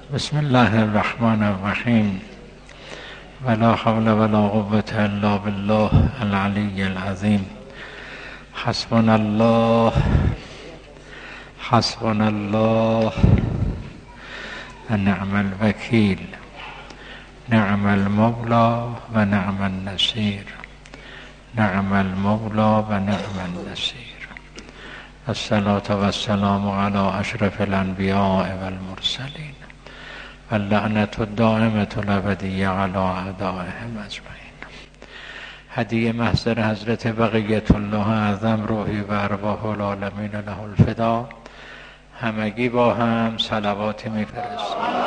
بسم الله الرحمن الرحیم ولا حول ولا قوة الا بالله العلی العظیم. حسبنا الله حسبنا الله و نعم الوکیل، نعم المولا و نعم النصیر، نعم المولا و نعم النصیر. الصلاة و السلام علی اشرف الانبیاء والمرسلین و اللعنة الدائمة الابدیة علی اعدائهم اجمعین. هدیه محضر حضرت بقیت الله اعظم روحی و ارواح العالمین له الفدا. همگی با هم صلواتی میفرستیم.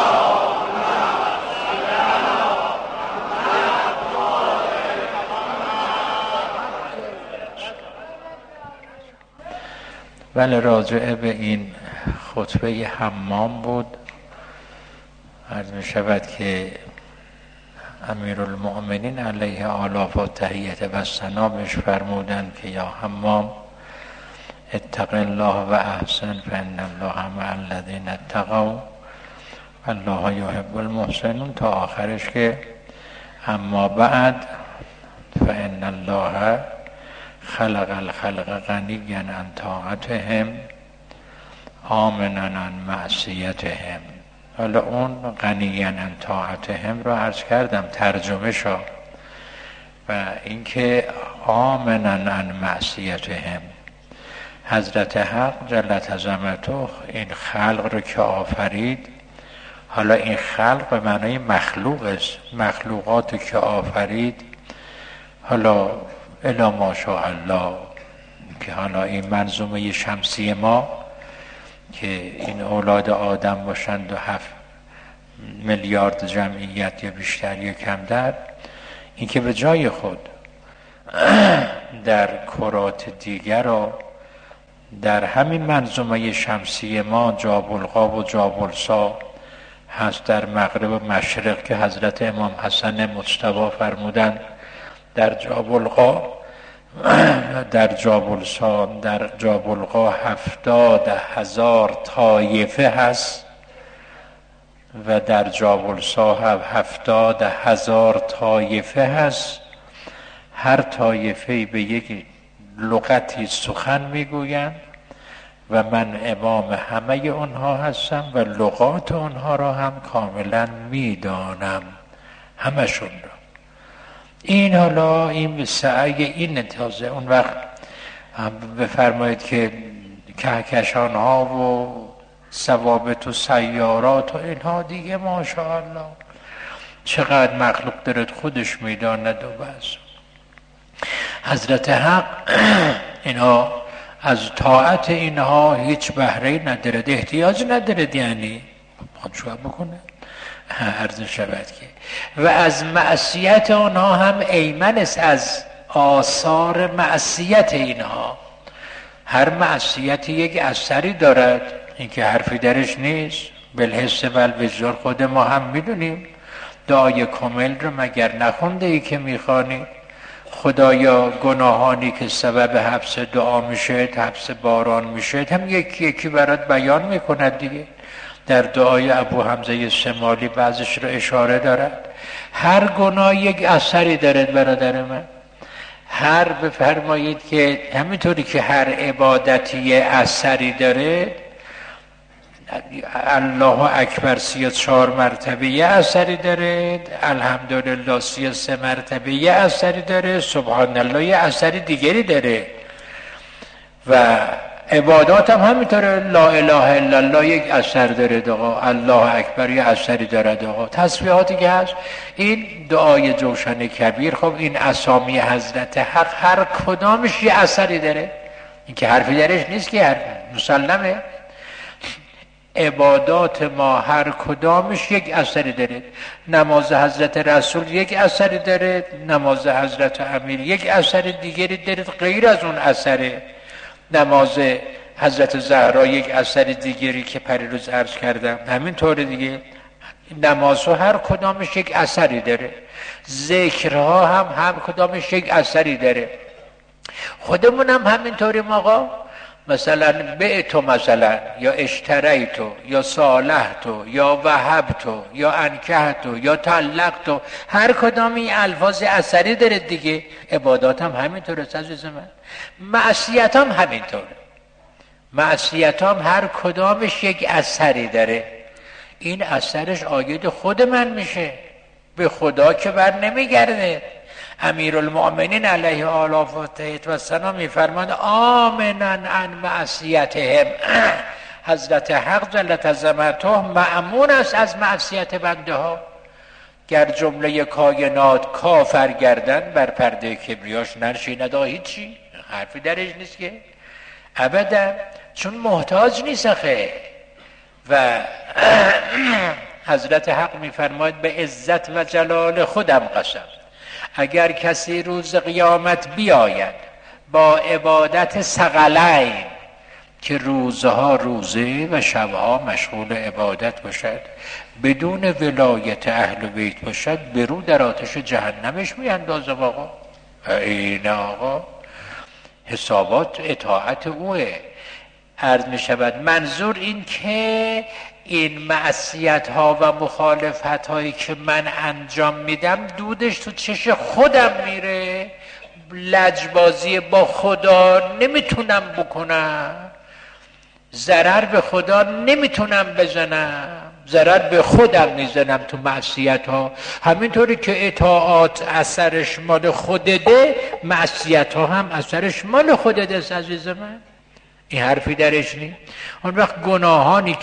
بله، راجعه به این خطبه حمام بود. عرض می شود که امیرالمؤمنین علیه آلاف و تحیت و ثنا بهش فرمودند که یا حمام اتق الله و احسن فان الله مع الذین اتقوا والله یحب المحسنین تا آخرش که اما بعد فان الله خلق الخلق غنیا عن طاعتهم آمنا عن معصیتهم. حالا اون غنیا عن طاعتهم رو عرض کردم ترجمه شو، و اینکه آمنا عن معصیتهم. حضرت حق جلت عظمته این خلق رو که آفرید، حالا این خلق به معنای مخلوق است، مخلوقات رو که آفرید، حالا الا ماشاءالله که حالا این منظومه شمسی ما که این اولاد آدم باشند و 7 میلیارد جمعیت یا بیشتر یا کمتر، این که به جای خود در کرات دیگر و در همین منظومه شمسی ما جابلقا و جابلسا هست، در مغرب و مشرق که حضرت امام حسن مجتبی فرمودند در جابلقا در جابلسا در جابلقا 70,000 طایفه هست و در جابلسا هم 70,000 طایفه هست. هر طایفه به یک لغتی سخن میگویند و من امام همه اونها هستم و لغات اونها را هم کاملا میدانم، همشون را. این حالا این به سعی این تازه اون وقت بفرمایید که کهکشان ها و ثوابت و سیارات و اینها دیگه ماشاءالله چقدر مخلوق دارد خودش میداند. و بس حضرت حق اینها از طاعت اینها هیچ بهره ندارد، احتیاج ندارد، یعنی خودشو بکنه عرض شود که و از معصیت آنها هم ایمن است، از آثار معصیت اینها. هر معصیت یک اثری دارد، این که حرفی درش نیست. بالحس و الوجدان خود ما هم میدونیم. دعای کامل رو مگر نخونده ای که میخوانی؟ خدایا گناهانی که سبب حبس دعا میشه، حبس باران میشه، هم یکی یکی برات بیان میکند دیگه. در دعای ابو حمزه سمالی بعضش رو اشاره دارد. هر گناه یک اثری دارد برادر من. هر بفرمایید که همینطوری که هر عبادتی اثری داره، الله اکبر 34 مرتبه یه اثری داره، الحمدلله 33 مرتبه یه اثری داره، سبحان الله یه اثری دیگری داره. و عبادات هم همینطوره، لا اله الا الله یک اثر داره آقا، الله اکبر یک اثری داره آقا، تسبیحاتی که هست. این دعای جوشن کبیر، خب این اسامی حضرت حق هر کدامش یه اثری داره، این که حرفی درش نیست که حرف مسلمه. عبادات ما هر کدامش یک اثری داره. نماز حضرت رسول یک اثری داره، نماز حضرت امیر یک اثر دیگری داره غیر از اون اثره. نماز حضرت زهرا یک اثر دیگری که پریروز عرض کردم، همینطور دیگه. نمازها هر کدامش یک اثری داره. ذکرها هم کدامش یک اثری داره. خودمون هم همینطوریم آقا. مثلا بعتو مثلا یا اشتریتو یا صالحتو یا وهبتو یا انکحتو یا طلقتو، هر کدام این الفاظ اثری داره دیگه. عبادات هم همینطوره عزیز من، معصیت هم همینطوره. معصیت هم هر کدامش یک اثری داره، این اثرش عاید خود من میشه، به خدا که بر نمیگرده. امیرالمؤمنین علیه آله و سلام میفرماند آمنن عن معصیتهم، حضرت حق جلت عظمته مأمون است از معصیت بنده ها. گر جمله کائنات کافر گردن، بر پرده کبریاش ننشیند هیچی، حرفی درش نیست که ابدا، چون محتاج نیست آخه. و حضرت حق میفرماید به عزت و جلال خودم قسم، اگر کسی روز قیامت بیاید با عبادت ثقلین، که روزها روزه و شبها مشغول عبادت باشد، بدون ولایت اهل بیت باشد، برو در آتش جهنمش میاندازم آقا. این آقا حسابات اطاعت اوه. عرض می شود منظور این که این معصیت ها و مخالفت هایی که من انجام میدم دودش تو چش خودم میره، لجبازی با خدا نمیتونم بکنم، ضرر به خدا نمیتونم بزنم، ضرر به خودم میزنم تو معصیت ها. همینطوری که اطاعات اثرش مال خودته، معصیت ها هم اثرش مال خودته عزیز من. این حرفی درش نیست. اون وقت گناهانی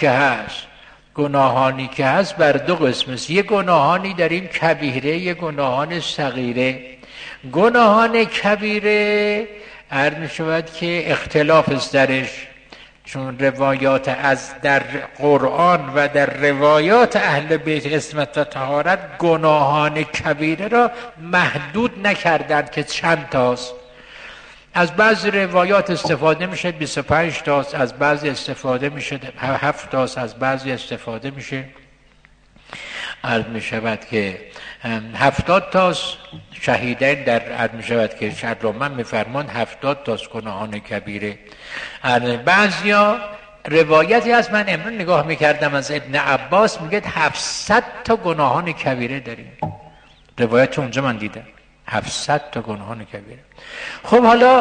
که هست بر دو قسم است. یه گناهانی داریم کبیره، یه گناهان صغیره. گناهان کبیره عرض می شود که اختلاف است درش، چون روایات از در قرآن و در روایات اهل بیت عصمت و طهارت گناهان کبیره را محدود نکردند که چند تاست. از بعضی روایات استفاده میشه 25 تاست، از بعضی استفاده میشه 7 تاست، از بعضی استفاده میشه عرض میشود که 70 تاست. شهیدین در عرض میشود که شرمن میفرمان 70 تاست گناهان کبیره. بعضیا روایتی از من امروز نگاه میکردم از ابن عباس میگه 700 تا گناهان کبیره داریم. روایت اونجا من دیدم 700 تا گناهان کبیره. خب حالا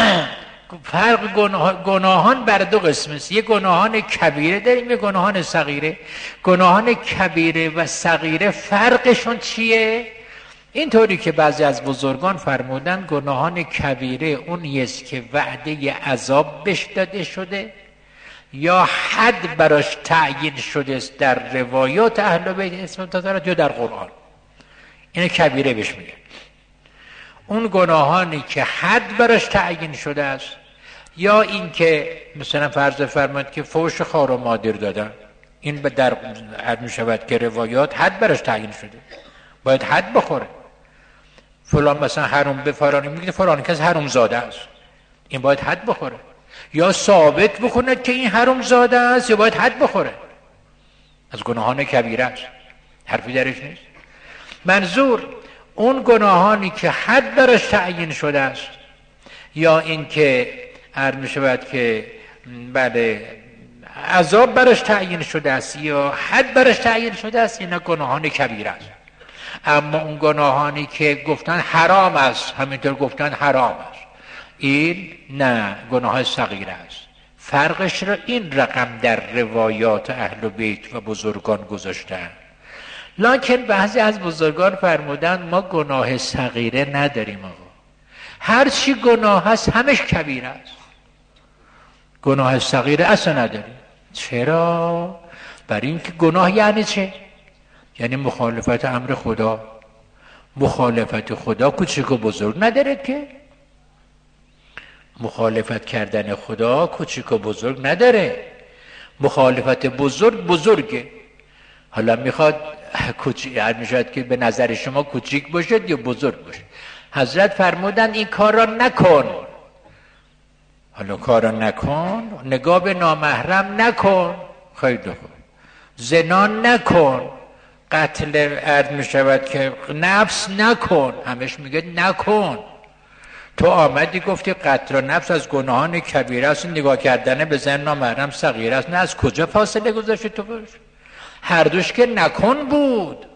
فرق گناهان بر دو قسم است. یه گناهان کبیره داریم، یه گناهان صغیره. گناهان کبیره و صغیره فرقشون چیه؟ اینطوری که بعضی از بزرگان فرمودن گناهان کبیره اونی است که وعده عذاب بهش داده شده یا حد براش تعیین شده است در روایات اهل بیت عصمت و طهارت یا در قرآن، اینه کبیره بهش میگه. اون گناهانی که حد براش تعیین شده است یا این که مثلا فرض فرمایید که فوش خار و مادر دادن، این به در عرض می شود که روایات حد براش تعیین شده، باید حد بخوره. فلان مثلا حرام به فلانی میگه فلانی کس حرام زاده است، این باید حد بخوره. یا ثابت بکند که این حرام زاده است یا باید حد بخوره. از گناهان کبیره است، حرفی درش نیست. منظور اون گناهانی که حد براش تعیین شده است یا این که عرض می شود که بله عذاب براش تعیین شده است یا حد براش تعیین شده است، اینا گناهان کبیره است. اما اون گناهانی که گفتن حرام است، همینطور گفتن حرام است، این نه، گناه صغیره است. فرقش را این رقم در روایات اهل بیت و بزرگان گذاشتن. لکن بعضی از بزرگان فرمودن ما گناه صغیره نداریم آقا، هر چی گناه هست همش کبیره است، گناه صغیره اصلا نداریم. چرا؟ برای اینکه گناه یعنی چه؟ یعنی مخالفت امر خدا. مخالفت خدا کوچک و بزرگ نداره که، مخالفت کردن خدا کوچک و بزرگ نداره، مخالفت بزرگه. حالا میخواد میشود که به نظر شما کوچیک باشد یا بزرگ باشد. حضرت فرمودن این کار را نکن. حالا کار را نکن، نگاه به نامحرم نکن، خیلی خوب، زنا نکن، قتل عرض میشود که نفس نکن، همش میگه نکن. تو آمدی گفتی قتل نفس از گناهان کبیره است، نگاه کردن به زن نامحرم صغیره است. نه از کجا فاصله گذاشتی تو باش؟ هر دوش که نکن بود.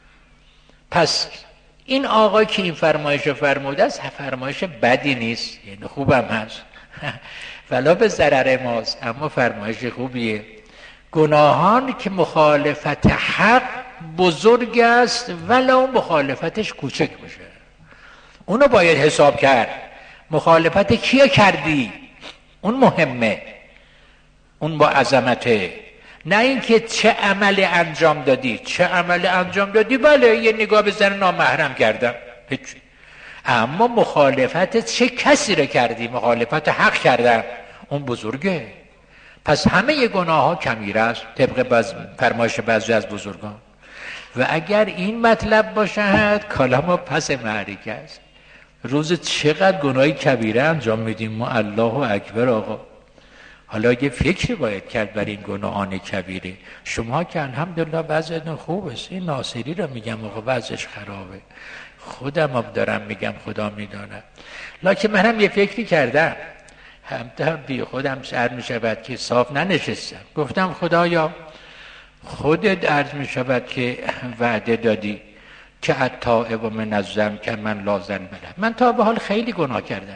پس این آقا که این فرمایش رو فرموده است فرمایش بدی نیست، یعنی خوبم هست ولا به ضرر ماست، اما فرمایش خوبیه. گناهان که مخالفت حق بزرگ است ولو مخالفتش کوچک باشه، اونو باید حساب کرد. مخالفت کیا کردی؟ اون مهمه، اون با عظمته، نه اینکه چه عمل انجام دادی. چه عمل انجام دادی؟ بله یه نگاه به زن نامحرم کردم، هیچ. اما مخالفت چه کسی رو کردی؟ مخالفت حق کردم، اون بزرگه. پس همه گناه ها کبیره است طبق فرمایش بعضی از بزرگان. و اگر این مطلب باشد کلام پس معرکه است. روز چقدر گناه کبیره انجام میدیم ما، الله اکبر آقا. حالا یه فکری باید کرد بر این گناهان کبیره. شما که الحمدلله بعضیتون خوب است، این ناصری رو میگم آقا بعضش خرابه، خودم هم دارم میگم خدا میدانم. لکن منم یه فکری کردم، هم بی خودم عرض میشود که صاف ننشستم. گفتم خدایا خودت عرض میشود که وعده دادی که التائب من الذنب کمن لا ذنب له. من تا به حال خیلی گناه کردم،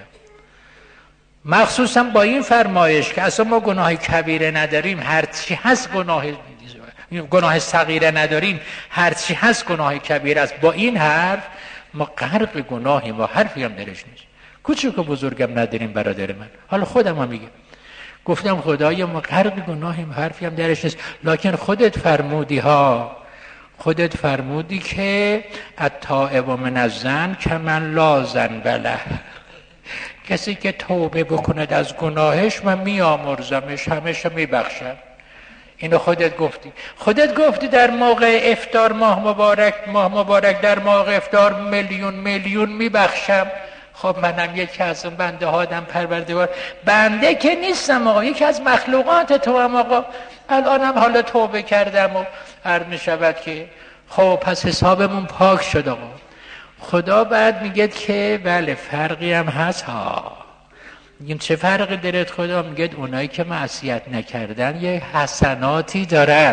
مخصوصا با این فرمایش که اصلا ما گناه کبیره نداریم، هرچی هست گناه صغیره نداریم، هرچی هست گناه کبیره است. با این حرف ما غرق گناهیم، ما حرفی هم درش نیست. کوچک و بزرگم نداریم برادر من. حالا خودم هم میگم، گفتم خدایا ما غرق گناهیم، حرفی هم درش نیست. لکن خودت فرمودی خودت فرمودی که التائب من الذنب کمن لا ذنب له. کسی که توبه بکند از گناهش من میامرزمش، همیشه میبخشم. اینو خودت گفتی در موقع افطار ماه مبارک در موقع افطار میلیون میبخشم. خب منم یکی از اون بنده هادم پروردگار. بنده که نیستم آقا، یکی از مخلوقات تو هم آقا. الانم حالا توبه کردم و عرض می شود که خب پس حسابمون پاک شد آقا. خدا بعد میگه که بله فرقی هم هست ها. میگیم چه فرقی دارد؟ خدا میگه اونایی که معصیت نکردن یه حسناتی دارن،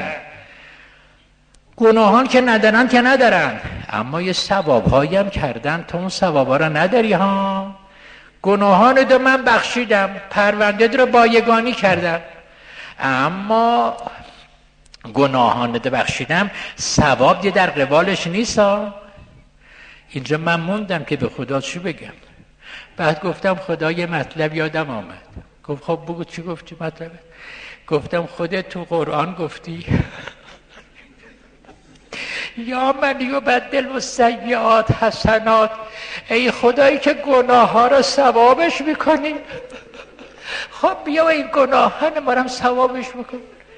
گناهان که ندارن اما یه ثوابهایی هم کردن، تو اون ثوابا رو نداری ها. گناهان رو من بخشیدم، پرونده رو بایگانی کردم، اما گناهان رو بخشیدم، ثواب دیگه در قبالش نیست ها. اینجا من موندم که به خدا چی بگم. بعد گفتم خدا یه مطلب یادم آمد. گفت خب بگو چی گفتی مطلبه؟ گفتم خودت تو قرآن گفتی یا من یبدل السیئات حسنات. ای خدایی که گناه ها رو ثوابش میکنی، خب بیا این گناهان ما رو هم ثوابش میکنی.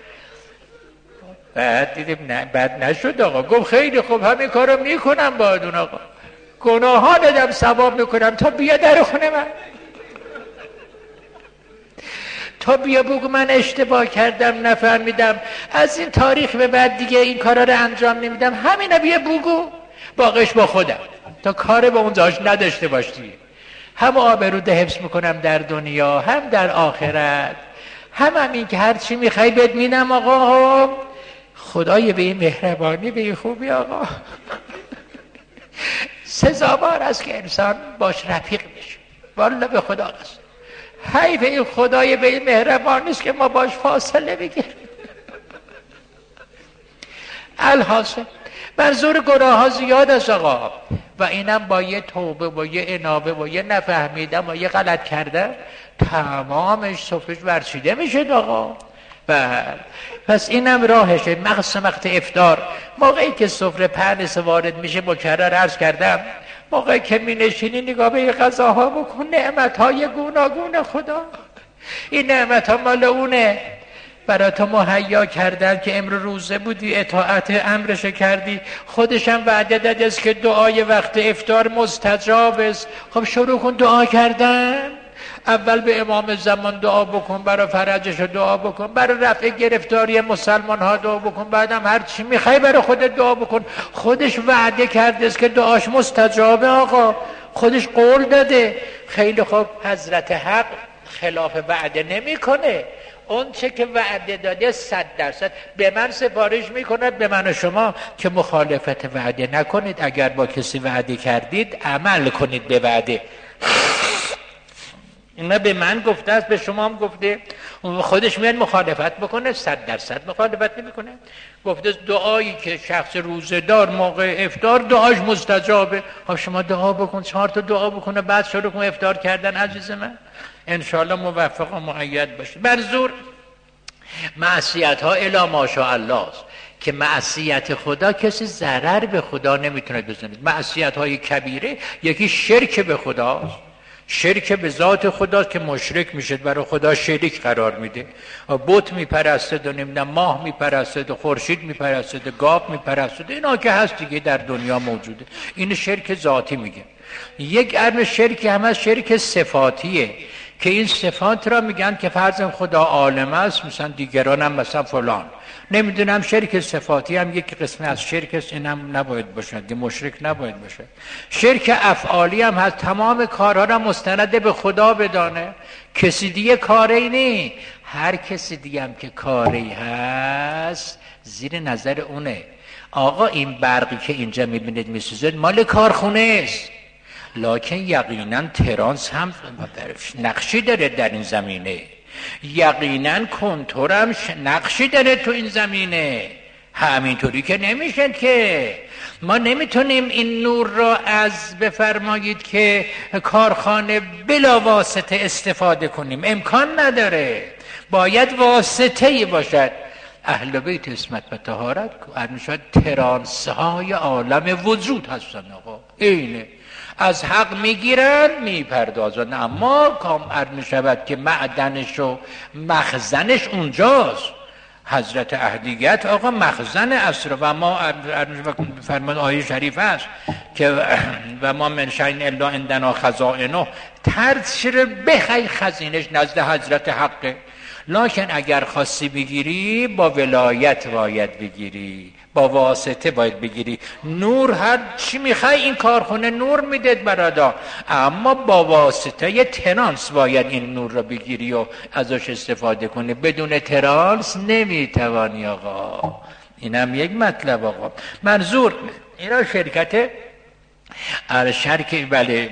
بعد دیدیم نه، بعد نشد آقا. گفت خیلی خوب همین کارو میکنم باهاتون آقا، گناهان دادم ثواب میکنم، تا بیا در خونه من، تا بیا بگو من اشتباه کردم نفهمیدم، از این تاریخ به بعد دیگه این کارا رو انجام نمیدم، همینه بیا بگو، باقیش با خودم، تا کار به اونجاش نداشته باشی. هم آبروده حفظ میکنم در دنیا هم در آخرت، هم همین که هرچی میخوای بهت میدم آقا. خدای به این مهربانی به این خوبی آقا سزاوار است که انسان باش رفیق میشه. والله به خدا قسم، حیف این خدای به این مهربانی است که ما باش فاصله بگیریم. الحاصل منظور گناه ها زیاد است آقا، و اینم با یه توبه و یه انابه و یه نفهمیدم و یه غلط کردم تمامش صفحش ورچیده میشه آقا. پس اینم راهشه. مخصوصا وقت افطار، موقعی که سفره پهلس وارد میشه، مکرر عرض کردم، موقعی که می نشینی نگاه به غذاها بکن، نعمتهای گوناگون خدا. این نعمتها مال اونه، برای تو مهیا کردن که امر روزه بودی اطاعت امرش کردی، خودشم وعده داده است که دعای وقت افطار مستجاب است. خب شروع کن دعا کردن. اول به امام زمان دعا بکن، برای فرجش دعا بکن، برای رفع گرفتاری مسلمان ها دعا بکن، بعدم هر چی میخوای برای خودت دعا بکن. خودش وعده کرده است که دعاش مستجابه آقا. خودش قول داده. خیلی خوب، حضرت حق خلاف وعده نمیکنه. اون چه که وعده داده 100% به من سفارش میکند، به من و شما که مخالفت وعده نکنید. اگر با کسی وعده کردید عمل کنید به وعده. اینا به من گفته است، به شما هم گفته. خودش میاد مخالفت بکنه، 100% مخالفت نمیکنه. گفته دعایی که شخص روزه‌دار موقع افطار دعاش مستجابه. خب شما دعا بکن، 4 تا دعا بکنه، بعد شروع کن افطار کردن. عزیز من انشاءالله موفق و مؤید باشید. منظور معصیت ها الی ماشاءالله است که معصیت خدا کسی ضرر به خدا نمیتونه بزنه. معصیت های کبیره یکی شرک به خداست، شرک به ذات خداست که مشرک میشه، برای خدا شریک قرار میده. بت میپرستد و نمیدونم ماه میپرستد و خورشید میپرستد و گاو میپرستد، اینا که هست دیگه در دنیا موجوده. این شرک ذاتی میگه. یک ارم شرکی هم از شرک صفاتیه که این صفات را میگن که فرض خدا عالم است، مثلا دیگران هم مثلا فلان. نمیدونم شرک صفاتی هم یک قسم از شرک است، این هم نباید باشد، مشرک نباید باشد. شرک افعالی هم هست، تمام کارها را مستند به خدا بدانه، کسی دیگه کاری نی. هر کسی دیگه هم که کاری هست زیر نظر اونه. آقا این برقی که اینجا میبینید میسوزه مال کارخونه است، لکن یقینا ترانس هم نقشی داره در این زمینه، یقینا کنتور هم نقشی داره تو این زمینه. همینطوری که نمیشه که ما نمیتونیم این نور را از بفرمایید که کارخانه بلا واسطه استفاده کنیم، امکان نداره، باید واسطه‌ای باشد. اهل بیت اسمت و طهارت میشود ترانس های عالم وجود هستن. آقا اینه از حق میگیرن میپردازن، اما کام عرض میشود که معدنش و مخزنش اونجاست. حضرت اهلیت آقا مخزن اسرار و ما فرمان آیه شریف است که و ما من شیء الا عندنا خزائنه، ترچه بخی خزینش نزد حضرت حقه. لکن اگر خواستی بگیری با ولایت باید بگیری، با واسطه باید بگیری. نور هر چی میخوای این کارخونه نور میدید برادا، اما با واسطه ترانس باید این نور را بگیری و ازش استفاده کنی. بدون ترانس نمیتوانی آقا. اینم یک مطلب آقا. منظور اینا شرکت شرک بله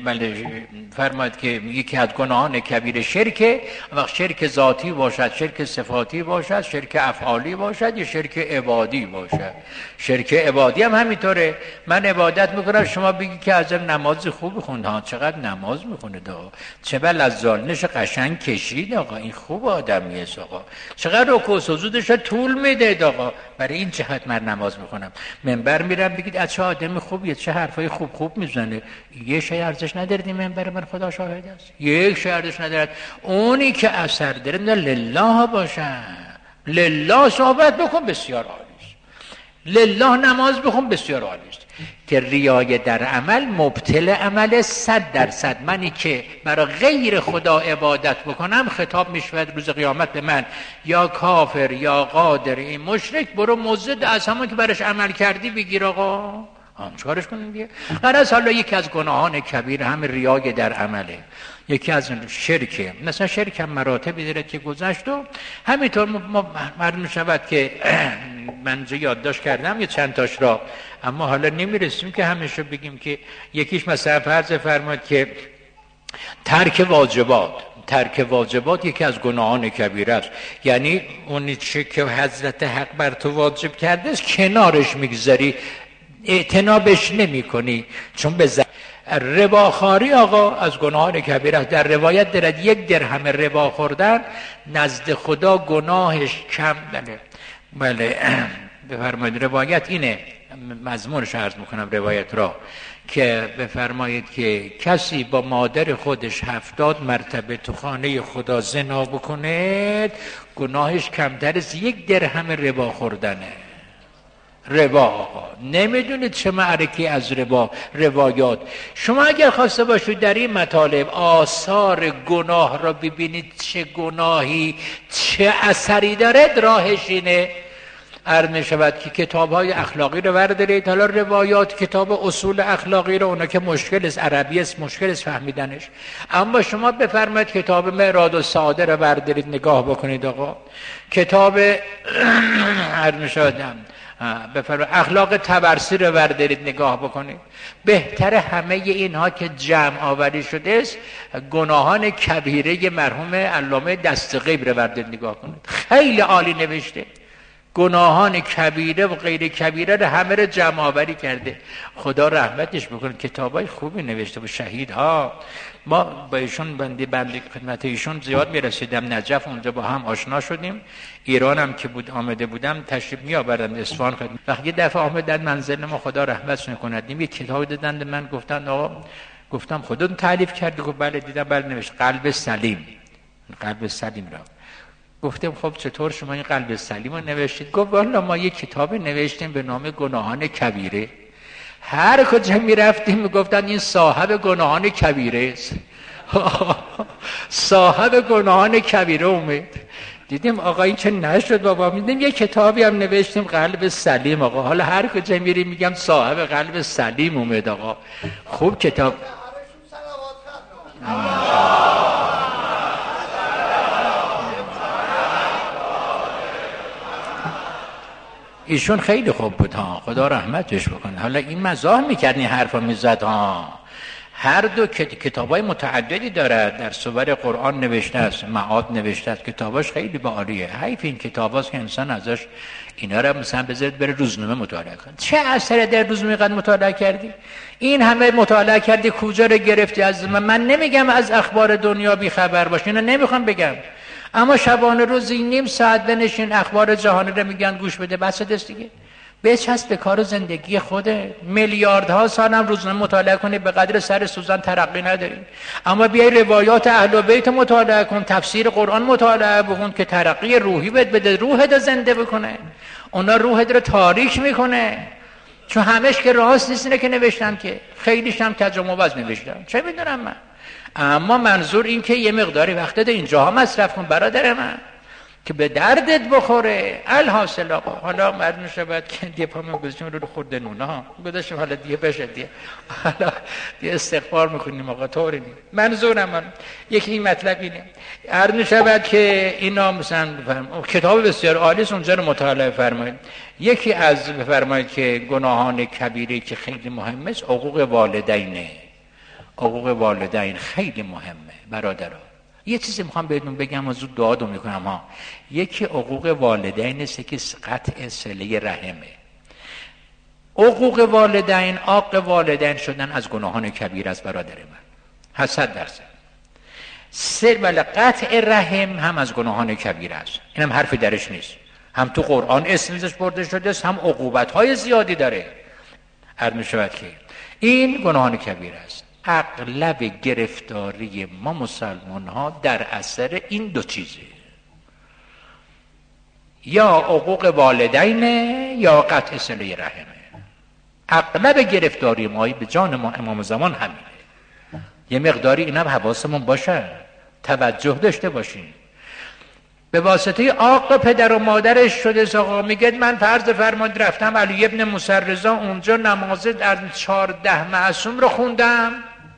فرماید که یکی از گناهان کبیر شرکه. وقت شرک ذاتی باشد، شرک صفاتی باشد، شرک افعالی باشد یا شرک عبادی باشد. شرک عبادی هم همینطوره. من عبادت میکنم، شما بگی که ازم نماز خوب خوند، ها چقدر نماز میخونه دا، چقدر لزالنش قشنگ کشید آقا، این خوب آدمیه آقا، چقدر رکوع و سجودش طول میده آقا. برای این جهت من نماز میخونم. منبر میرم بگید از چه آدم خوبیه، چه حرفای خوب میزنه. یه شی ارزش نداره منبر من، خدا شاهد است، یک شی ارزش نداره. اونی که اثر داره لله باشن، لله صحبت بکن بسیار عالی است، لله نماز بخون بسیار عالی است. که ریای در عمل مبطل عمل 100%. منی که برای غیر خدا عبادت بکنم خطاب میشود روز قیامت به من یا کافر یا قادر، این مشرک، برو مزد از همون که برش عمل کردی بگیر آقا، چیکارش کنیم دیگه. غرض حالا یکی از گناهان کبیر هم ریای در عمله، یکی از شرکه. مثلا شرک هم مراتبی داره که گذشت و همینطور معلوم شود که من یادداشت کردم یه چند تاش را، اما حالا نمیرسیم که همشو بگیم. که یکیش مثلا فرض فرمایید که ترک واجبات یکی از گناهان کبیره است. یعنی اونی چه که حضرت حق بر تو واجب کرده است کنارش میگذاری، اعتنابش نمی کنی. چون به رباخواری آقا از گناهان کبیره است. در روایت دارد 1 درهم ربا خوردن نزد خدا گناهش کم. بله بفرمایید. روایت اینه، مضمونش عرض میکنم روایت را، که بفرمایید که کسی با مادر خودش 70 مرتبه تو خانه خدا زنا بکنه گناهش کمتر از 1 درهم ربا خوردنه. ربا آقا نمیدونید چه معرکی از روایات. شما اگر خواسته باشید در این مطالب آثار گناه را ببینید چه گناهی چه اثری دارد، راهش اینه عرض می شود که کتاب‌های اخلاقی رو بردارید، حالا روایات کتاب اصول اخلاقی رو، اونا که مشکل است، عربی است، مشکل است فهمیدنش، اما شما بفرمایید کتاب معراج السعاده رو بردارید نگاه بکنید آقا، کتاب عرض می شود بفرمایید اخلاق طبرسی رو بردارید نگاه بکنید. بهتر همه اینها که جمع آوری شده است گناهان کبیره مرحوم علامه دستغیب رو بردارید نگاه کنید، خیلی عالی نوشته، گناهان کبیره و غیر کبیره رو همه رو جمع آوری کرده، خدا رحمتش بکنه، کتابای خوبی نوشته و شهیدها. ما با ایشون بنده خدمت ایشون زیاد میرسیدم نجف، اونجا با هم آشنا شدیم، ایران هم که آمده بودم تشریف می آوردم اصفهان خدمت. وقتی یه دفعه آمدن منزل ما، خدا رحمتش کنه، یه کتاب دادن به من، گفتن آقا، گفتم خودتون تالیف کردی؟ گفت بله. دیدم بله نوشت قلب سلیم، قلب سلیم را. گفتم خب چطور شما این قلب سلیم رو نوشتید؟ گفت والا ما یک کتاب نوشتیم به نام گناهان کبیره، هر کجا می رفتیم می گفتن این صاحب گناهان کبیره است. صاحب گناهان کبیره اومد. دیدیم آقا این چه نشد بابا، میدیم یک کتابی هم نوشتیم قلب سلیم آقا، حالا هر کجا میریم میگم صاحب قلب سلیم اومد آقا. خوب کتاب ایشون خیلی خوب بود ها، خدا رحمتش بکنه. حالا این مزاح میکرد، این حرفا میزد ها. هر دو کتابای متعددی دارد، در صور قرآن نوشته است، معاد نوشته است، کتاباش خیلی عالیه. حیف این کتاباست که انسان ازش اینا رو مثلا بذارید بره روزنامه مطالعه کنه. چه اثر در روزنامه قد مطالعه کردی؟ این همه مطالعه کردی کجا رو گرفتی از من نمیگم از اخبار دنیا بی خبر باشی، اینا نمیخوام بگم، اما شبانه روزی نیم ساعت بنشین اخبار جهانی رو میگن گوش بده، بس دست دیگه، بچسب به کار زندگی خوده. میلیاردها سال هم روزنامه مطالعه کنی به قدر سر سوزن ترقی نداریم، اما بیای روایات اهل بیت مطالعه کن، تفسیر قرآن مطالعه بکن که ترقی روحی بده، روحت زنده بکنه. اونا روحت رو تاریک میکنه، چون همش که راست نیست اینه که نوشتن، که خیلیش هم تجمع نوشتن، چه میدونم من. اما منظور این که یه مقداری وقتت اینجاها مصرف کن برادر من که به دردت بخوره. الحاصل آقا حالا مرد میشود که دیگه پامون گذاشتیم رو خورده نونه ها گذاشتیم، حالا دیگه بشه دیگه، حالا دیگه استغفار میکنیم آقا، طوری نیست. منظورم من یکی این مطلب اینه، عرض میشود که اینا مثلا کتاب بسیار عالی است، اونجا رو مطالعه فرمایید. یکی از بفرمایید که گناهان کبیره که خیلی مهمه است حقوق والدینه. حقوق والدین خیلی مهمه برادرها. یه چیزی میخوام بهتون بگم و زود دعا میکنم ها. یکی حقوق والدین است که قطع صله رحمه. حقوق والدین، عاق والدین شدن از گناهان کبیر است برادر من، 100%. ولی قطع رحم هم از گناهان کبیر است، اینم حرفی درش نیست، هم تو قرآن اسمش برده شده است، هم عقوبت‌های زیادی داره. عرض می‌شود که این گناهان کبیر است. اغلب گرفتاری ما مسلمان ها در اثر این دو چیزه، یا حقوق والدینه یا قطع صله رحمه. اغلب گرفتاری ما به جان ما امام زمان همینه. یه مقداری اینم حواسمون باشه، توجه داشته باشیم. به واسطه عاق پدر و مادرش شده آقا، میگه من فرض فرمایید رفتم علی ابن موسی رضا اونجا نماز از 14 معصوم رو خوندم،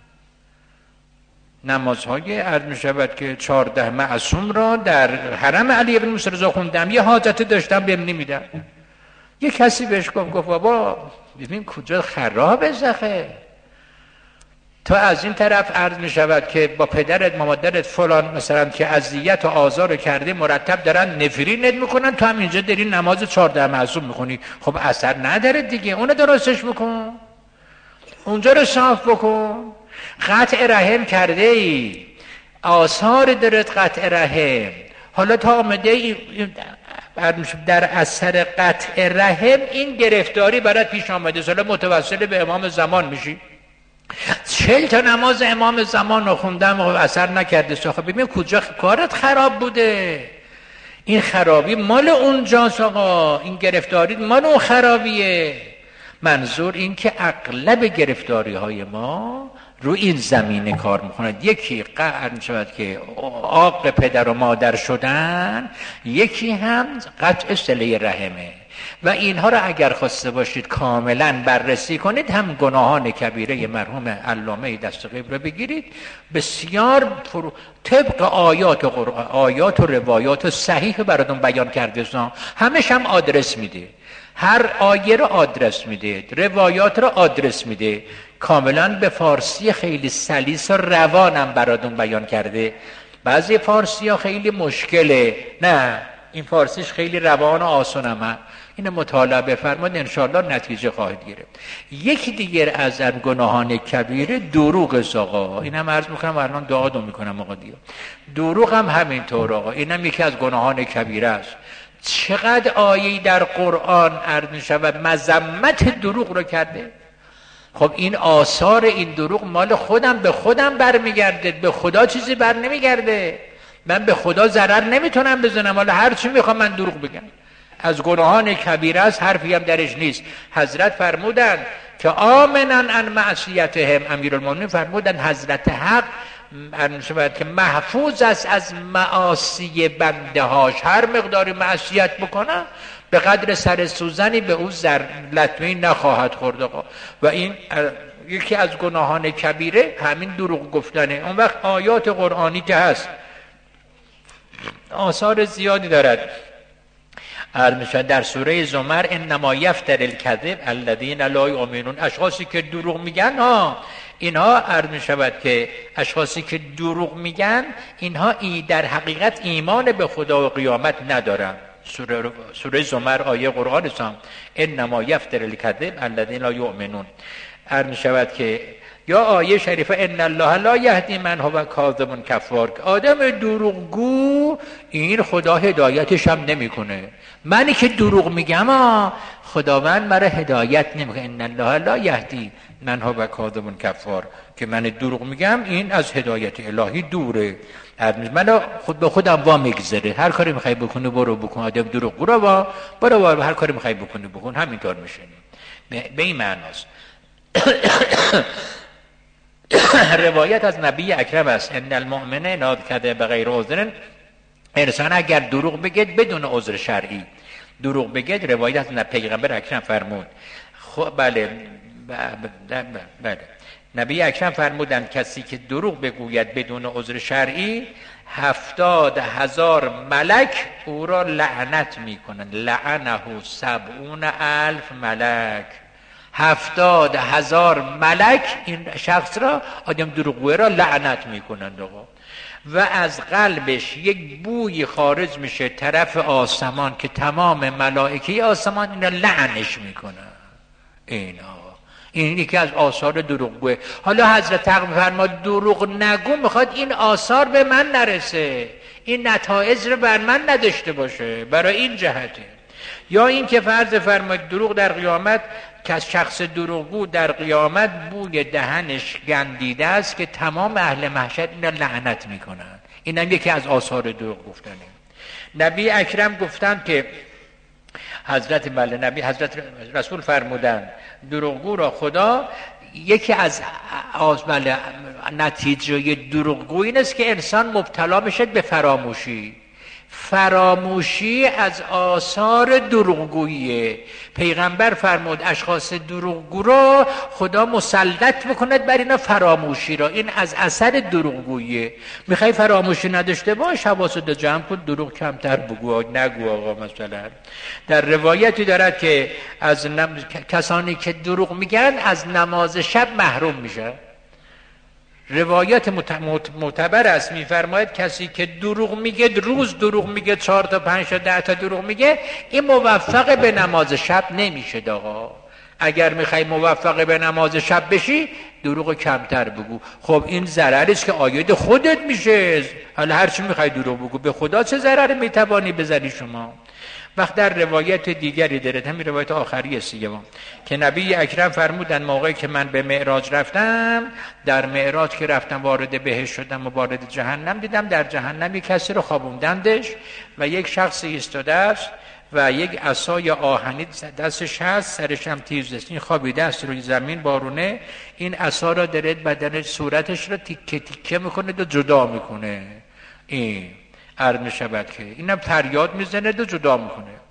نمازهای عرض می شود که 14 معصوم را در حرم علی ابن موسی رضا خوندم، یه حاجت داشتم بهم نمیدم. یه کسی بهش گفت بابا ببین کجا خرابه زخه، تو از این طرف عرض می شود که با پدرت مادرت فلان مثلا که اذیت و آزار کرده مرتب دارن نفرینت میکنن، تو هم اینجا داری نماز 14 معصوم میخونی، خب اثر نداره دیگه، اونو درستش بکن، اونجا رو صاف بکن. قطع رحم کرده ای، آثار دارد قطع رحم، حالا تا آمده ای در اثر قطع رحم این گرفتاری برات پیش آمده، حالا متوسل به امام زمان میشی. 40 تا نماز امام زمان رو خوندم و اثر نکرده. خب ببین کجا کارت خراب بوده، این خرابی مال اونجاست آقا، این گرفتاری مال اون خرابیه. منظور این که اغلب گرفتاری های ما رو این زمینه کار میکنه. یکی قهر میشود که عاق پدر و مادر شدن، یکی هم قطع صله رحمه. و اینها را اگر خواسته باشید کاملا بررسی کنید، هم گناهان کبیره مرحوم علامه دستگیب را بگیرید، بسیار طبق آیات و روایات صحیح براتون بیان کرده، همش هم آدرس میده، هر آیه را آدرس میده، روایات را آدرس میده، کاملا به فارسی خیلی سلیس و روانم براتون بیان کرده. بعضی فارسی ها خیلی مشکله، نه این فارسیش خیلی روان و آسانم، این مطالعه بفرمایید انشاءالله نتیجه خواهید گرفت. یکی دیگر از گناهان کبیره دروغ است آقا، اینم عرض میکنم الان دعا میکنم آقا دیگه. دروغ هم همینطور آقا، اینم یکی از گناهان کبیره است. چقدر آیه‌ای در قرآن عرض میشود مذمت دروغ رو کرده. خب این آثار این دروغ مال خودم به خودم برمیگرده، به خدا چیزی بر نمیگرده. من به خدا ضرر نمیتونم بزنم، حالا هر چی میخوام من دروغ بگم. از گناهان کبیره است، حرفی هم درش نیست. حضرت فرمودن که آمنن عن معصیتهم، امیرالمومنین فرمودن حضرت حق که محفوظ است از معاصی بنده هاش، هر مقداری معصیت بکنه به قدر سر سوزنی به او لطمه‌ای نخواهد خورد آقا. و این یکی از گناهان کبیره همین دروغ گفتنه. اون وقت آیات قرآنی که هست آثار زیادی دارد. در سوره زمر انما یفتر الکذب الذین لا یؤمنون، اشخاصی که دروغ میگن اینها عرض می شود که اشخاصی که دروغ میگن اینها در حقیقت ایمان به خدا و قیامت ندارن. سوره زمر آیه قرآن است انما یفتر الکذب الذین لا یؤمنون. عرض می شود که یا آیه شریفه ان الله لا یهدی من هو کاذب کفار، آدم دروغگو این خدا هدایتش هم نمیکنه. منی که دروغ میگم خداوند مرا هدایت نمیکنه. ان الله لا یهدی من هو کاذب کفار، که من دروغ میگم این از هدایت الهی دوره. من خود به خودم وا میگذره، هر کاری میخوای بکنی برو بکن، آدم دروغگو رو برو هر کاری میخوای بکنی بکن، همینطور میشه. به این معناست. روایت از نبی اکرم است ان المؤمن اذا کذب بغیر عذر، انسان اگر دروغ بگید بدون عذر شرعی دروغ بگید، روایت از پیغمبر اکرم فرمود. خب بله نبی اکرم فرمودند کسی که دروغ بگوید بدون عذر شرعی 70,000 ملک او را لعنت میکنند. لعنه 70,000 ملک، 70,000 ملک این شخص را، آدم دروغگوی را لعنت میکنند آقا. و از قلبش یک بوی خارج میشه طرف آسمان که تمام ملائکه آسمان اینا لعنش میکنن. این یکی از آثار دروغگوه. حالا حضرت حق فرما دروغ نگو، میخواد این آثار به من نرسه، این نتایج رو بر من نداشته باشه، برای این جهته. یا این که فرض فرماید دروغ در قیامت، که از شخص دروغگو در قیامت بوی دهنش گندیده است که تمام اهل محشر اینا لعنت میکنن. این هم یکی از آثار دروغ گفتنه. نبی اکرم گفتن که حضرت رسول فرمودن دروغگو را خدا، یکی از نتیجه دروغگو این است که انسان مبتلا بشه به فراموشی از آثار دروغگوییه. پیغمبر فرمود اشخاص دروغگو را خدا مسلط بکند بر اینا فراموشی را، این از اثر دروغگوییه. میخوای فراموشی نداشته باش، حواست جمع کن، دروغ کمتر بگو، نگو آقا. مثلا در روایتی دارد که از کسانی که دروغ میگن از نماز شب محروم میشن. روایت معتبر است، میفرماید کسی که دروغ میگه، روز دروغ میگه، 4 تا 5 تا 10 تا دروغ میگه، این موفق به نماز شب نمیشه آقا. اگر میخوای موفق به نماز شب بشی دروغ کمتر بگو. خب این ضرری است که آید خودت میشه. حالا هر چی میخوای دروغ بگو، به خدا چه ضرری میتوانی بزنی شما؟ وقت در روایت دیگری دارد، همین روایت آخری سیوم، که نبی اکرم فرمودن موقعی که من به معراج رفتم، در معراج که رفتم وارد بهشت شدم و وارد جهنم دیدم، در جهنم یک کسی رو خوابوندندش و یک شخص ایستاده است و یک عصای آهنی دستش هست، سرش هم تیز است، این خوابیده است روی زمین بارونه، این عصا را دارد بدن صورتش را تیکه تیکه میکنه و جدا میکنه. این عرض می‌شود که اینم فریاد میزنه و جدا میکنه.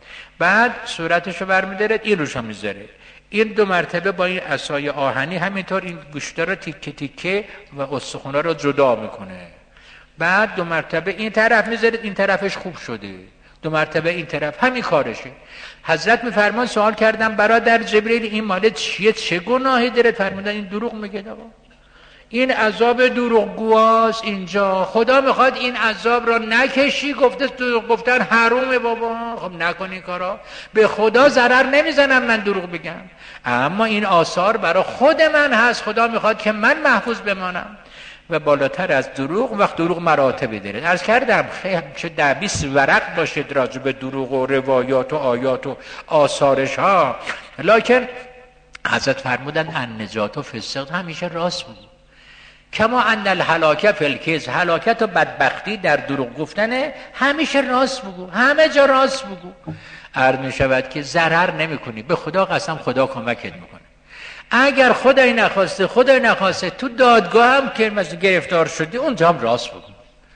بعد صورتشو برمی‌داره این روشو میذاره، این 2 مرتبه با این عصای آهنی همینطور این گوشتا رو تیکه تیکه و استخونا رو جدا میکنه. بعد 2 مرتبه این طرف میذاره، این طرفش خوب شده، 2 مرتبه این طرف، همین کارشه. حضرت میفرمان سوال کردم برادر جبریل این مال چیه، چه گناهی داره؟ فرمودن این دروغ میگه. آقا این عذاب دروغگواست اینجا، خدا میخواد این عذاب را نکشی، گفته دروغ گفتن حرومه بابا. خب نکنی کارا، به خدا ضرر نمیزنم من دروغ بگم، اما این آثار برای خود من هست، خدا میخواد که من محفوظ بمانم. و بالاتر از دروغ وقت دروغ مراتب داره. عرض کردم چه 10-20 ورق باشه راجع به دروغ و روایات و آیات و آثارش ها، لکن حضرت فرمودن النجات و فسق همیشه راست بود. کما ان الهلاک فی الکذب، هلاکت و بدبختی در دروغ گفتنه، همیشه راست بگو، همه جا راست بگو. عرض می شود که ضرر نمی کنی، به خدا قسم خدا کمکت میکنه. اگر خدای نخواسته تو دادگاه هم که مثلا گرفتار شدی اونجا هم راست بگو.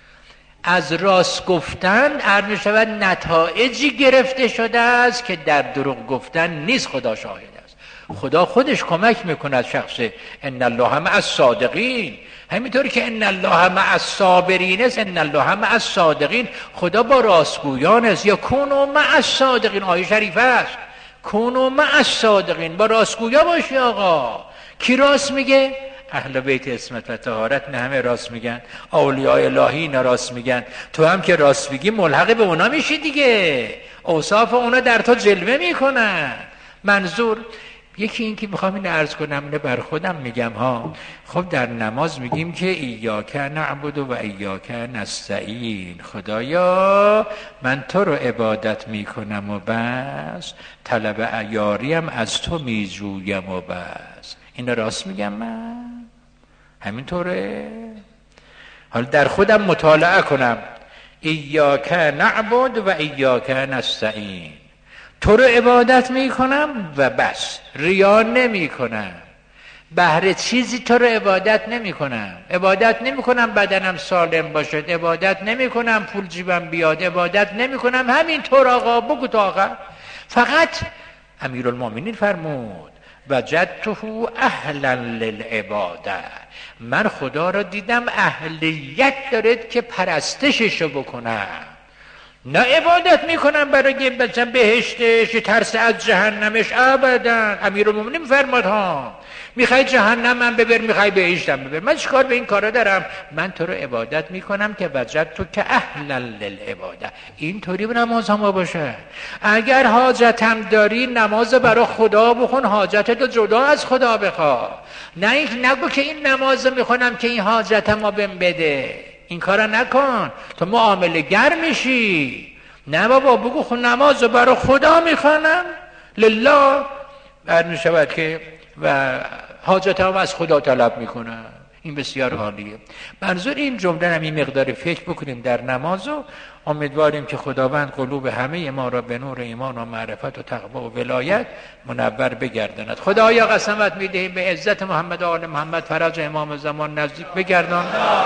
از راست گفتن عرض می شود نتایجی گرفته شده است که در دروغ گفتن نیست، خدا شاهد است. خدا خودش کمک میکند شخص ان الله مع الصادقین، همینطوری که ان الله مع الصابرین است، ان الله مع الصادقین، خدا با راستگویان است. یا کونوا مع الصادقین، آیه شریفه است، کونوا مع الصادقین، با راستگویا باشی. آقا کی راست میگه؟ اهل بیت عصمت و طهارت، نه همه راست میگن، اولیاء الهی اینا راست میگن، تو هم که راست میگی ملحق به اونا میشی دیگه، اوصاف اونا در تو جلوه میکنن. منظور یکی این که میخوام این عرض کنم، اینه بر خودم میگم ها. خب در نماز میگیم که ایاک نعبد و ایاک نستعین، خدایا من تو رو عبادت میکنم و بس، طلب یاریم از تو میجویم و بس. این راست میگم من؟ همینطوره؟ حالا در خودم مطالعه کنم، ایاک نعبد و ایاک نستعین، تو رو عبادت میکنم و بس، ریا نمی کنم، بهر چیزی تو رو عبادت نمی کنم. عبادت نمی کنم بدنم سالم باشد، عبادت نمی کنم پول جیبم بیاد، عبادت نمی کنم همینطور. آقا بگو تا آقا. فقط امیرالمومنین فرمود وجدته اهلا للعباده، من خدا را دیدم اهلیت دارد که پرستششو بکنم، نه عبادت میکنم برای بهشتش، ترس از جهنمش. ابدا. امیرالمومنین فرمود ها، میخوای جهنمم ببر، میخوای بهشتم ببر، من چیکار به این کارا دارم؟ من تو رو عبادت میکنم که وجدت تو که اهلا للعباده. اینطوری به نماز هم باشه. اگر حاجتم داری نماز برای خدا بخون، حاجتتو جدا از خدا بخواه. نه این نگو که این نماز میخونم که این حاجتم رو بهم بده، این کارا نکن، تو معامله گر میشی. نه بابا، بگو خود نماز رو برای خدا میخوانم لله، بعد میشود که و حاجتم از خدا طلب میکنم. این بسیار عالیه. منظور این جمله هم این مقدار فکر بکنیم در نماز و امیدواریم که خداوند قلوب همه ما را به نور ایمان و معرفت و تقوا و ولایت منور بگرداند. خدایا قسمت میدهیم به عزت محمد و آل محمد فرج امام زمان نزدیک بگردان،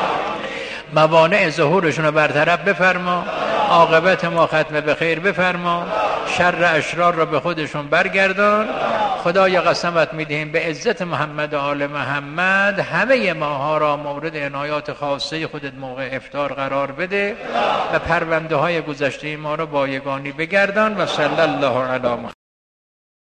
موانع ظهورشون رو برطرف بفرما، عاقبت ما ختم به خیر بفرما، شر اشرار رو به خودشون برگردان. خدایا قسمت میدهیم به عزت محمد و آل محمد همه ماها را مورد عنایات خاصه خودت موقع افطار قرار بده و پرونده های گذشته ما رو با یگانی بگردان. و صلی الله علی محمد.